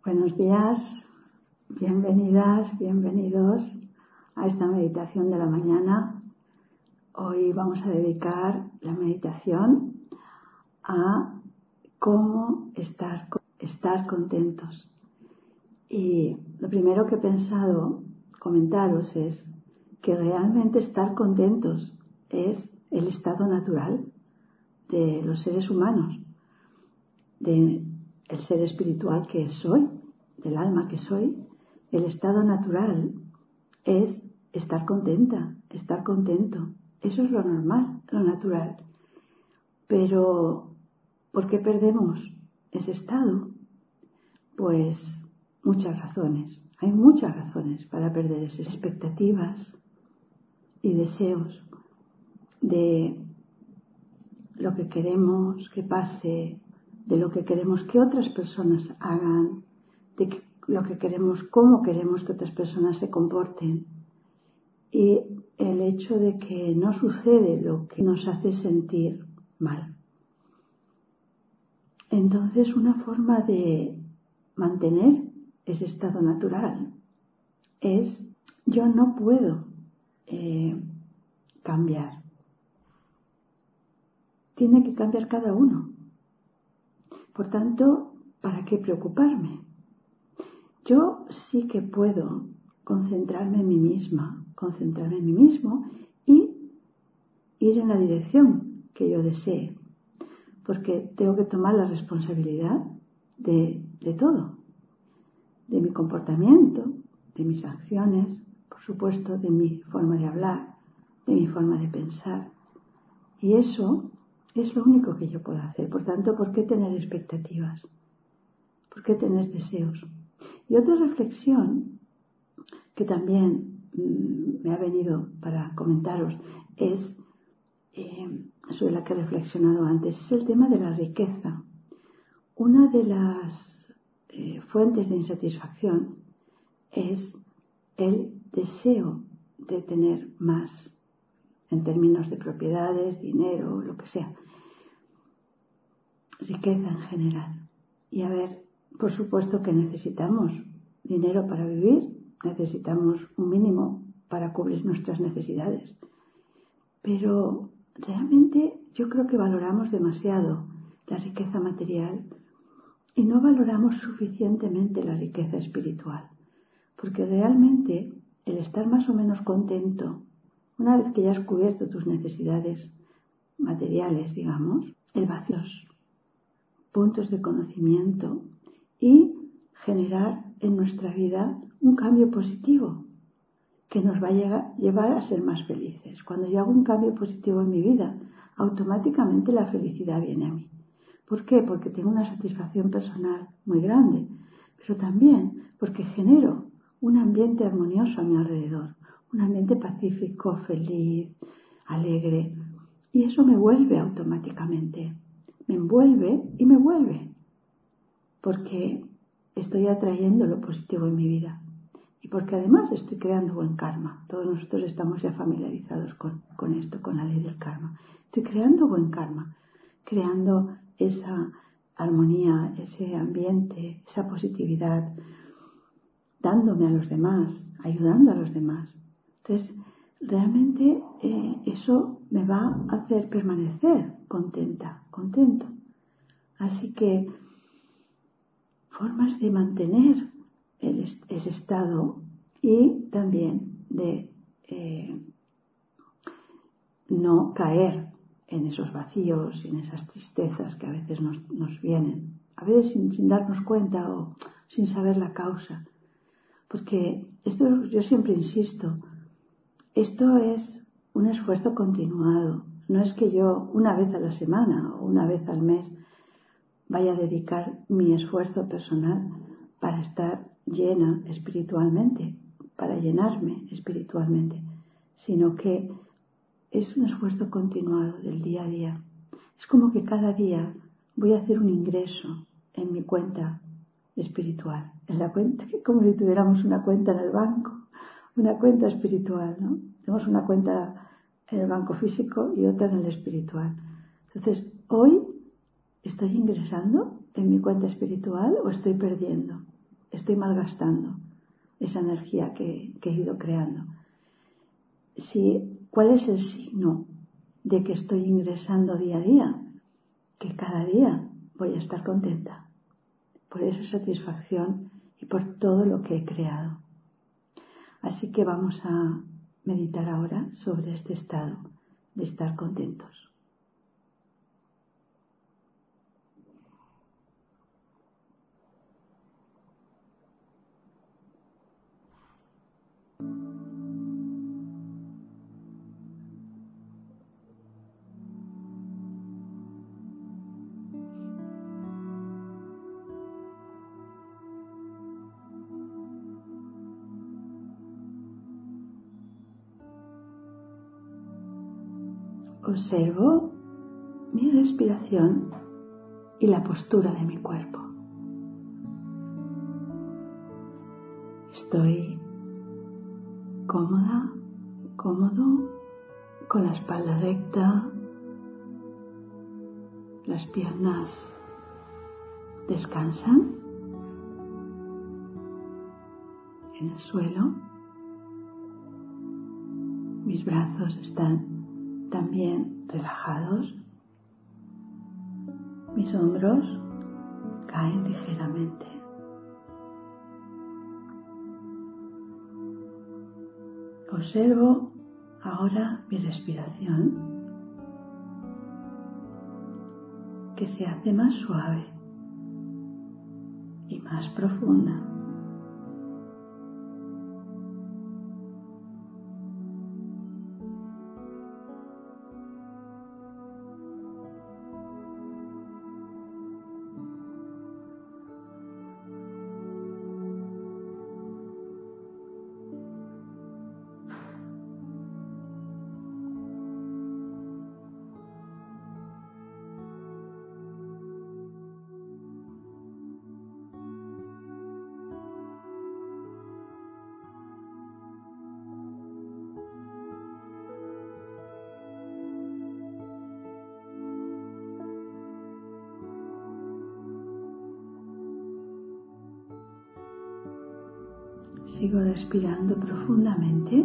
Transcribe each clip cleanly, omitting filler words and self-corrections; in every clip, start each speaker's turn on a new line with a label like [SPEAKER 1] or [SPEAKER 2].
[SPEAKER 1] Buenos días, bienvenidas, bienvenidos a esta meditación de la mañana. Hoy vamos a dedicar la meditación a cómo estar contentos. Y lo primero que he pensado comentaros es que realmente estar contentos es el estado natural de los seres humanos, del ser espiritual que soy, del alma que soy. El estado natural es estar contenta, estar contento. Eso es lo normal, lo natural. Pero, ¿por qué perdemos ese estado? Pues muchas razones. Hay muchas razones para perder esas expectativas y deseos de lo que queremos que pase, de lo que queremos que otras personas hagan, de lo que queremos, cómo queremos que otras personas se comporten. Y el hecho de que no sucede lo que nos hace sentir mal. Entonces, una forma de mantener ese estado natural es: yo no puedo cambiar. Tiene que cambiar cada uno. Por tanto, ¿para qué preocuparme? Yo sí que puedo concentrarme en mí misma, concentrarme en mí mismo y ir en la dirección que yo desee, porque tengo que tomar la responsabilidad de todo, de mi comportamiento, de mis acciones, por supuesto, de mi forma de hablar, de mi forma de pensar. Y eso es lo único que yo puedo hacer. Por tanto, ¿por qué tener expectativas? ¿Por qué tener deseos? Y otra reflexión que también me ha venido para comentaros es sobre la que he reflexionado antes, es el tema de la riqueza. Una de las fuentes de insatisfacción es el deseo de tener más, en términos de propiedades, dinero, lo que sea, riqueza en general. Y a ver, por supuesto que necesitamos dinero para vivir, necesitamos un mínimo para cubrir nuestras necesidades, pero realmente yo creo que valoramos demasiado la riqueza material y no valoramos suficientemente la riqueza espiritual, porque realmente el estar más o menos contento, una vez que ya has cubierto tus necesidades materiales, digamos, el vacío, puntos de conocimiento y generar en nuestra vida un cambio positivo que nos va a llevar a ser más felices. Cuando yo hago un cambio positivo en mi vida, automáticamente la felicidad viene a mí. ¿Por qué? Porque tengo una satisfacción personal muy grande, pero también porque genero un ambiente armonioso a mi alrededor, un ambiente pacífico, feliz, alegre, y eso me vuelve automáticamente. Me envuelve y me vuelve, porque estoy atrayendo lo positivo en mi vida y porque además estoy creando buen karma. Todos nosotros estamos ya familiarizados con esto, con la ley del karma. Estoy creando buen karma, creando esa armonía, ese ambiente, esa positividad, dándome a los demás, ayudando a los demás. Entonces, realmente eso me va a hacer permanecer contenta, contento. Así que formas de mantener ese estado y también de no caer en esos vacíos y en esas tristezas que a veces nos vienen, a veces sin darnos cuenta o sin saber la causa. Porque esto, yo siempre insisto, esto es un esfuerzo continuado. No es que yo una vez a la semana o una vez al mes vaya a dedicar mi esfuerzo personal para estar llena espiritualmente, para llenarme espiritualmente, sino que es un esfuerzo continuado del día a día. Es como que cada día voy a hacer un ingreso en mi cuenta espiritual, en la cuenta, como si tuviéramos una cuenta en el banco, una cuenta espiritual, ¿no? Tenemos una cuenta en el banco físico y otra en el espiritual. Entonces, hoy ¿estoy ingresando en mi cuenta espiritual o estoy perdiendo? estoy malgastando esa energía que he ido creando. ¿Cuál es el signo de que estoy ingresando día a día? Que cada día voy a estar contenta por esa satisfacción y por todo lo que he creado. Así que vamos a meditar ahora sobre este estado de estar contentos. Observo mi respiración y la postura de mi cuerpo. Estoy cómoda, cómodo, con la espalda recta, las piernas descansan en el suelo, mis brazos están también relajados, mis hombros caen ligeramente. Observo ahora mi respiración, que se hace más suave y más profunda. Sigo respirando profundamente,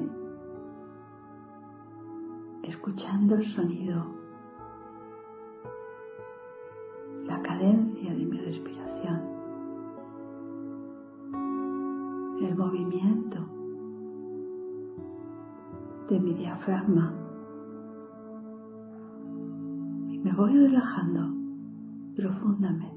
[SPEAKER 1] escuchando el sonido, la cadencia de mi respiración, el movimiento de mi diafragma, y me voy relajando profundamente.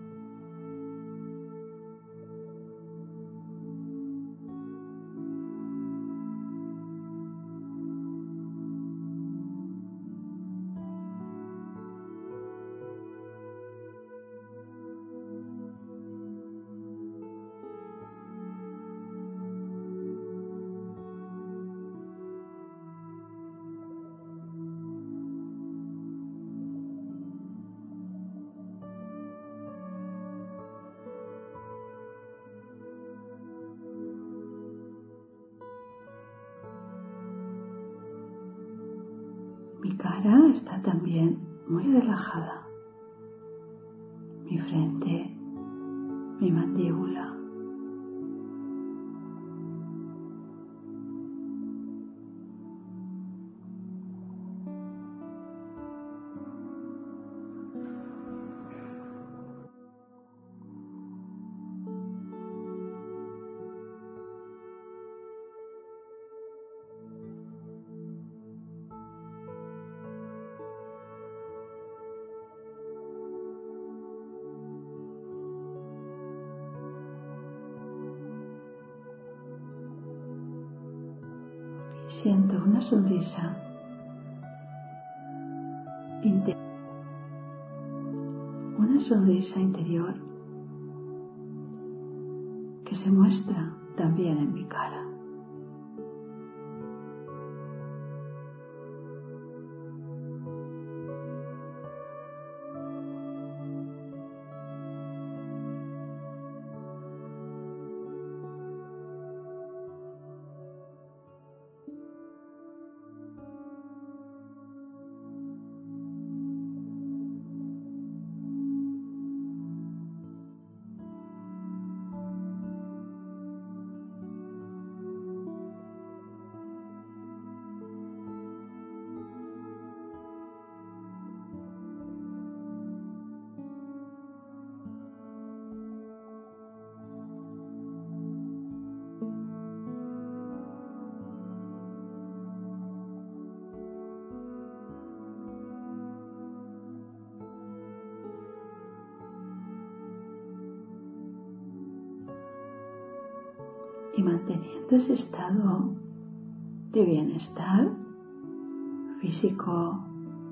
[SPEAKER 1] Mi cara está también muy relajada. Mi frente, mi mandíbula. Siento una sonrisa interior que se muestra también en mi cara. y manteniendo ese estado de bienestar físico,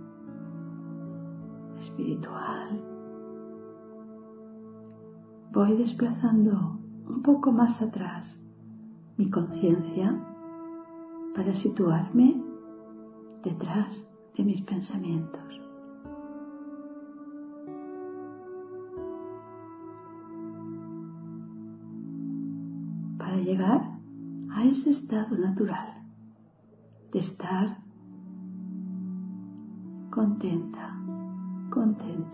[SPEAKER 1] espiritual, voy desplazando un poco más atrás mi conciencia para situarme detrás de mis pensamientos. Para llegar a ese estado natural de estar contenta, contento,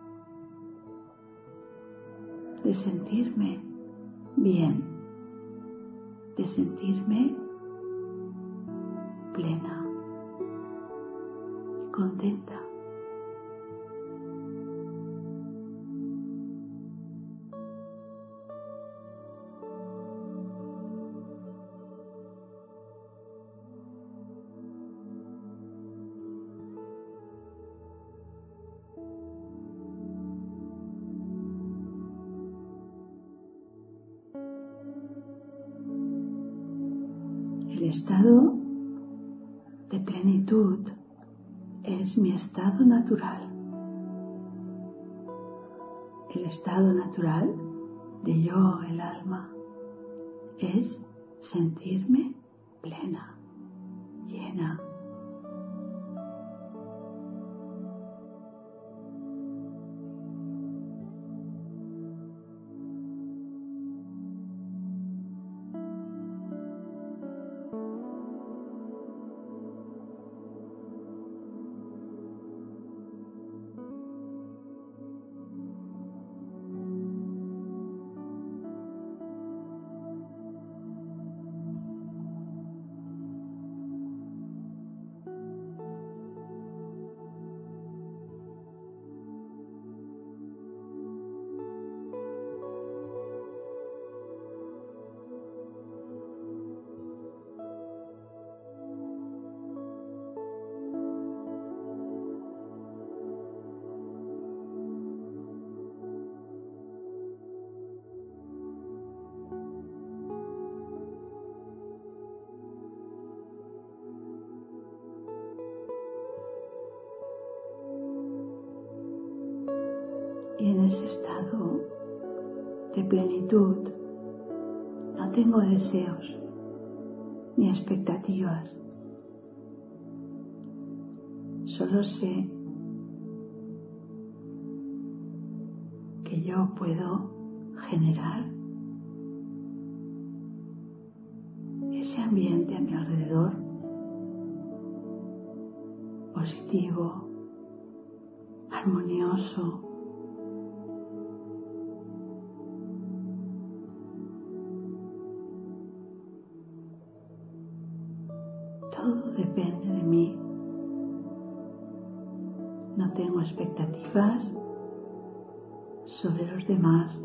[SPEAKER 1] de sentirme bien, de sentirme plena, contenta. El estado de plenitud es mi estado natural. El estado natural de yo, el alma, es sentirme plena, llena. Y en ese estado de plenitud no tengo deseos ni expectativas. Solo sé que yo puedo generar ese ambiente a mi alrededor positivo, armonioso, todo depende de mí. No tengo expectativas sobre los demás,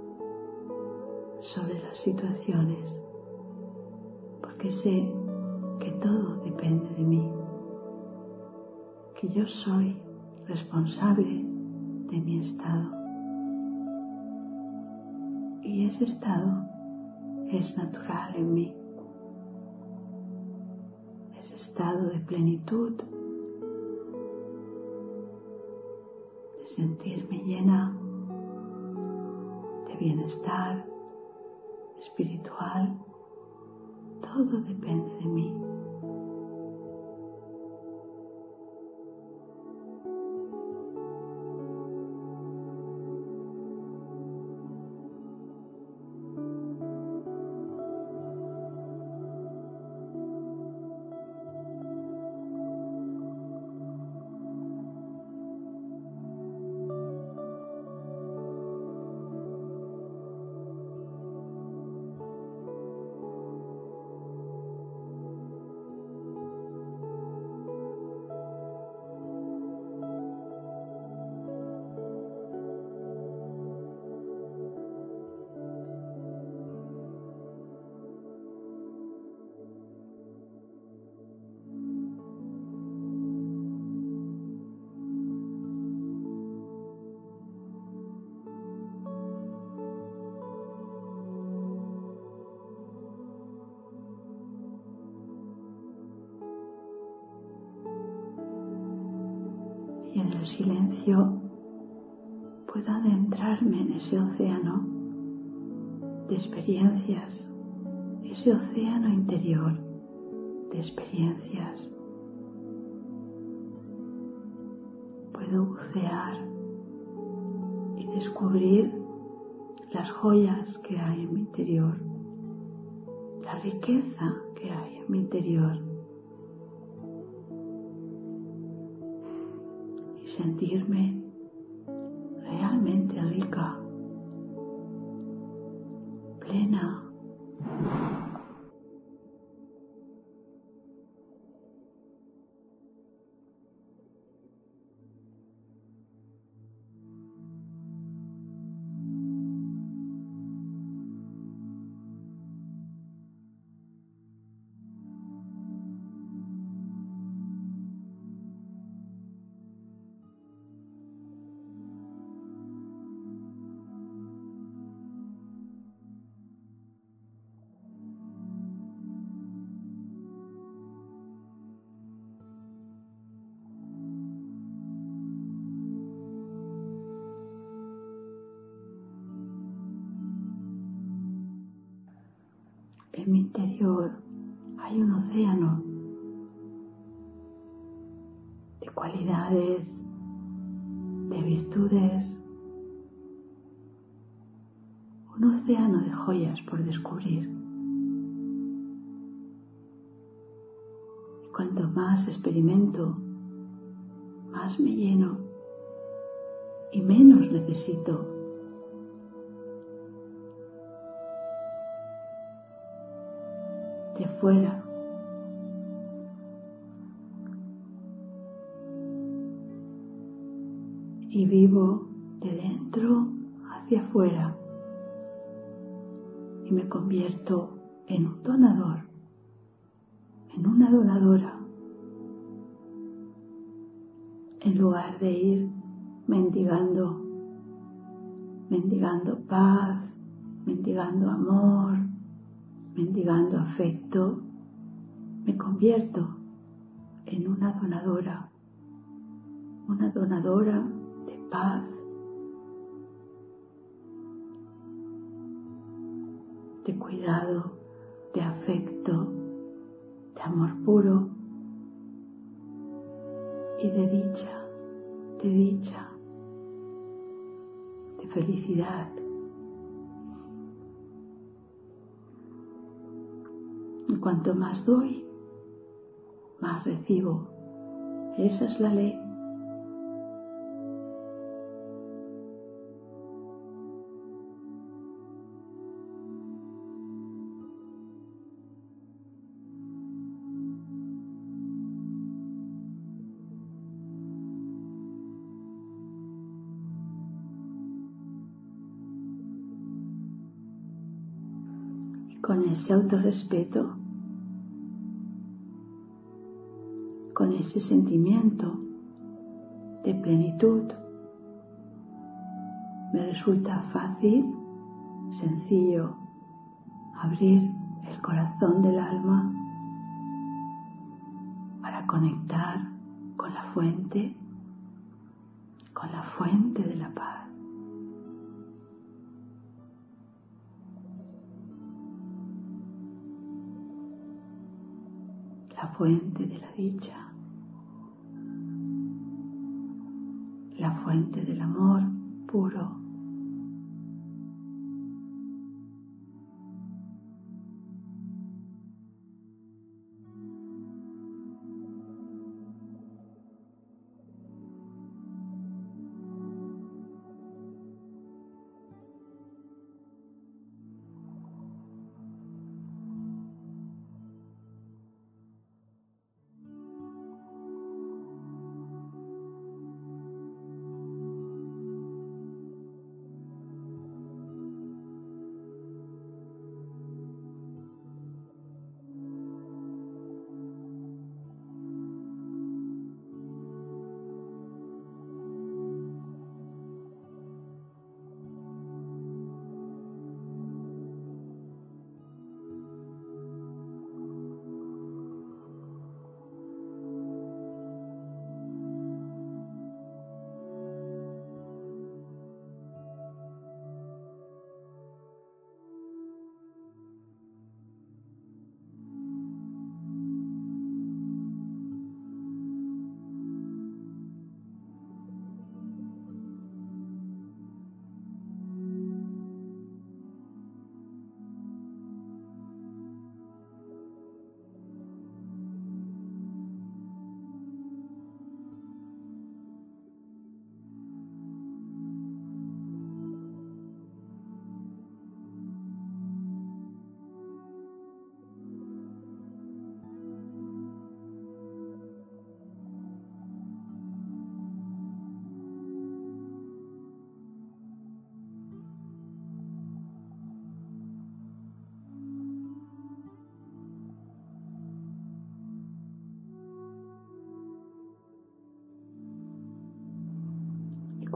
[SPEAKER 1] sobre las situaciones, porque sé que todo depende de mí, que yo soy responsable de mi estado. Y ese estado es natural en mí. Ese estado de plenitud, de sentirme llena de bienestar espiritual, todo depende de mí. y en el silencio puedo adentrarme en ese océano de experiencias, ese océano interior de experiencias. Puedo bucear y descubrir las joyas que hay en mi interior, la riqueza que hay en mi interior y sentirme realmente rica, plena. En mi interior hay un océano de cualidades, de virtudes, un océano de joyas por descubrir. Y cuanto más experimento, más me lleno y menos necesito. De fuera. Y vivo de dentro hacia afuera y me convierto en un donador, en una donadora, en lugar de ir mendigando paz, mendigando amor, mendigando afecto. Me convierto en una donadora de paz, de cuidado, de afecto, de amor puro y de dicha, de felicidad. Y cuanto más doy, más recibo. Esa es la ley. Y con ese autorrespeto, con ese sentimiento de plenitud, me resulta fácil, sencillo, abrir el corazón del alma para conectar con la fuente de la paz. La fuente de la dicha, la fuente del amor puro.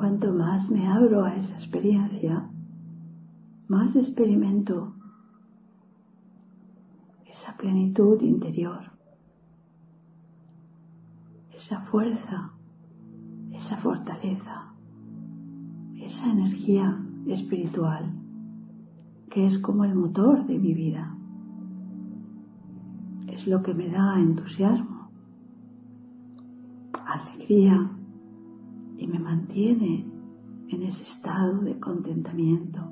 [SPEAKER 1] cuanto más me abro a esa experiencia, más experimento esa plenitud interior, esa fuerza, esa fortaleza, esa energía espiritual que es como el motor de mi vida. Es lo que me da entusiasmo, alegría y me mantiene en ese estado de contentamiento.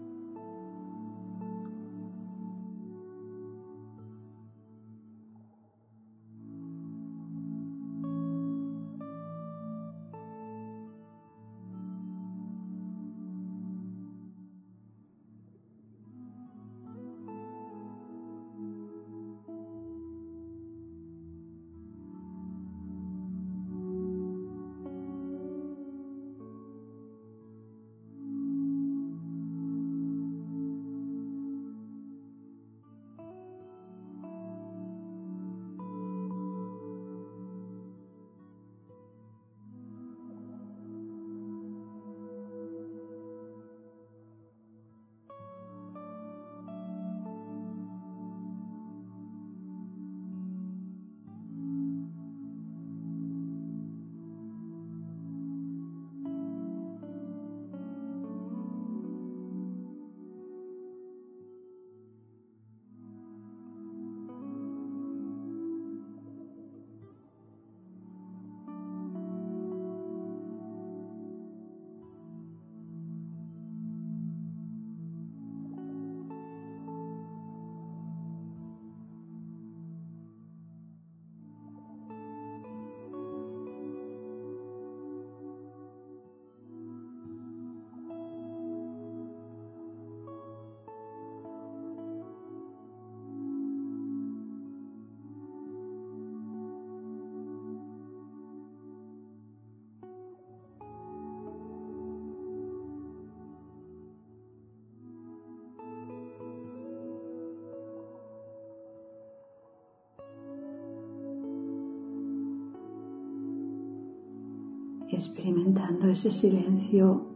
[SPEAKER 1] Experimentando ese silencio,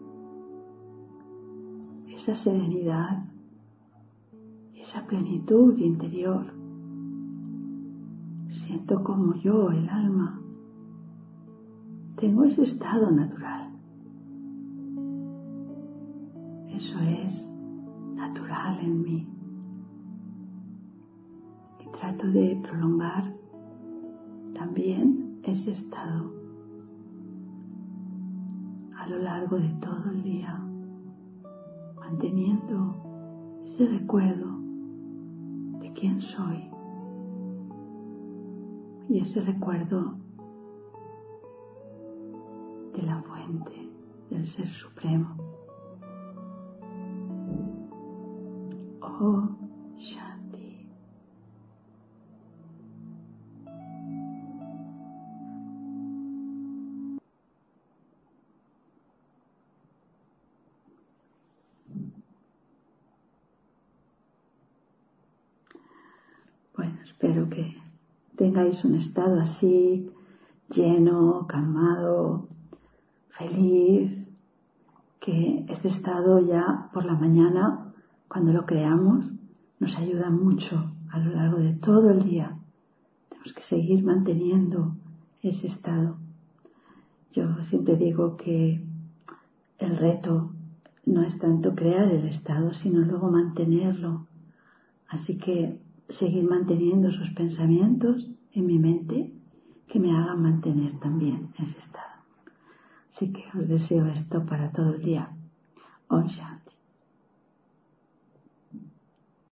[SPEAKER 1] esa serenidad, esa plenitud interior. Siento como yo, el alma, tengo ese estado natural. Eso es natural en mí. Y trato de prolongar también ese estado a lo largo de todo el día, manteniendo ese recuerdo de quién soy y ese recuerdo de la fuente del Ser Supremo. Oh, Shanti. Bueno, espero que tengáis un estado así, lleno, calmado, feliz, que este estado ya por la mañana, cuando lo creamos, nos ayuda mucho a lo largo de todo el día. Tenemos que seguir manteniendo ese estado. Yo siempre digo que el reto no es tanto crear el estado, sino luego mantenerlo. Así que seguir manteniendo esos pensamientos en mi mente que me hagan mantener también ese estado. Así que os deseo esto para todo el día. Om Shanti.